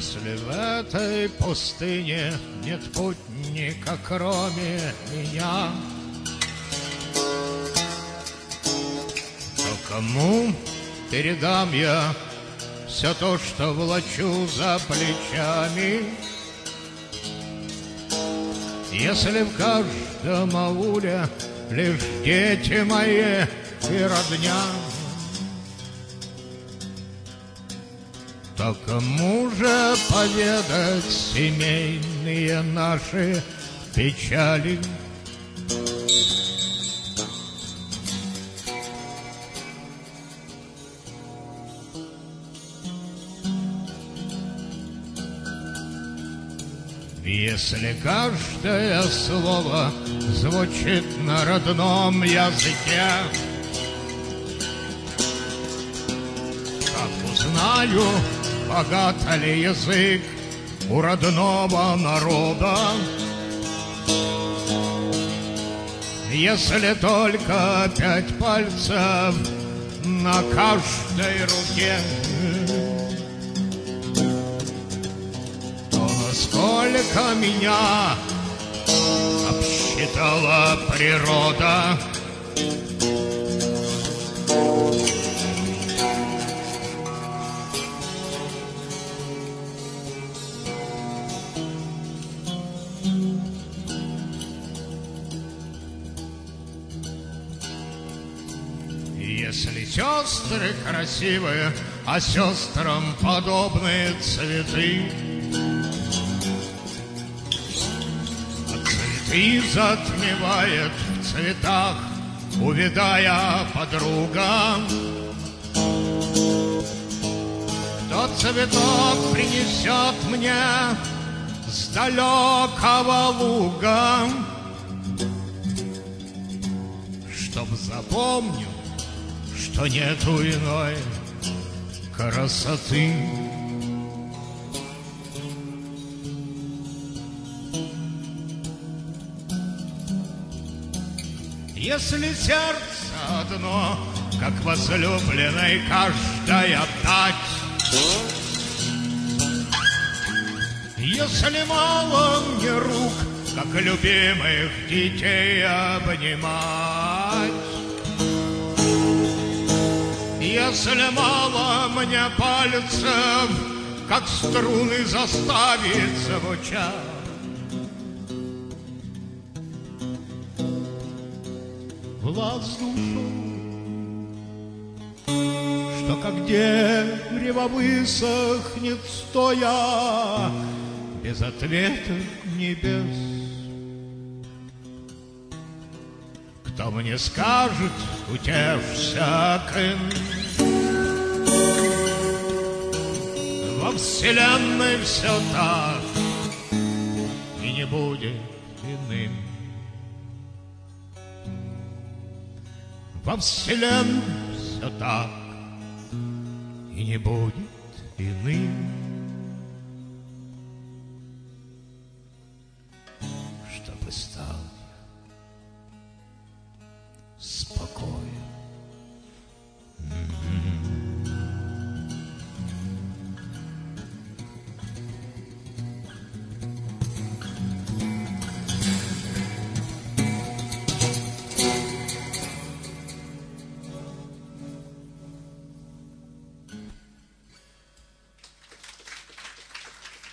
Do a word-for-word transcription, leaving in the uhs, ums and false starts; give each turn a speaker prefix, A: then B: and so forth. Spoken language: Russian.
A: Если в этой пустыне нет путника, кроме меня, то кому передам я все то, что влачу за плечами? Если в каждом ауле лишь дети мои и родня, то кому же поведать семейные наши печали? Если каждое слово звучит на родном языке, как узнаю, богат ли язык у родного народа, если только пять пальцев на каждой руке, то насколько меня обсчитала природа, если сестры красивые, а сестрам подобные цветы, а цветы затмевает в цветах, увядая подруга, кто цветок принесет мне с далекого луга, чтоб запомнил, что нету иной красоты. Если сердце одно, как возлюбленной каждая дать, если мало мне рук, как любимых детей обнимать, если мало мне пальцев, как струны заставить звучать, воздушу, что как дерево высохнет, стоя без ответа небес. Кто мне скажет, утешься, Кын, во вселенной все так и не будет иным. Во вселенной все так и не будет иным. Чтобы стал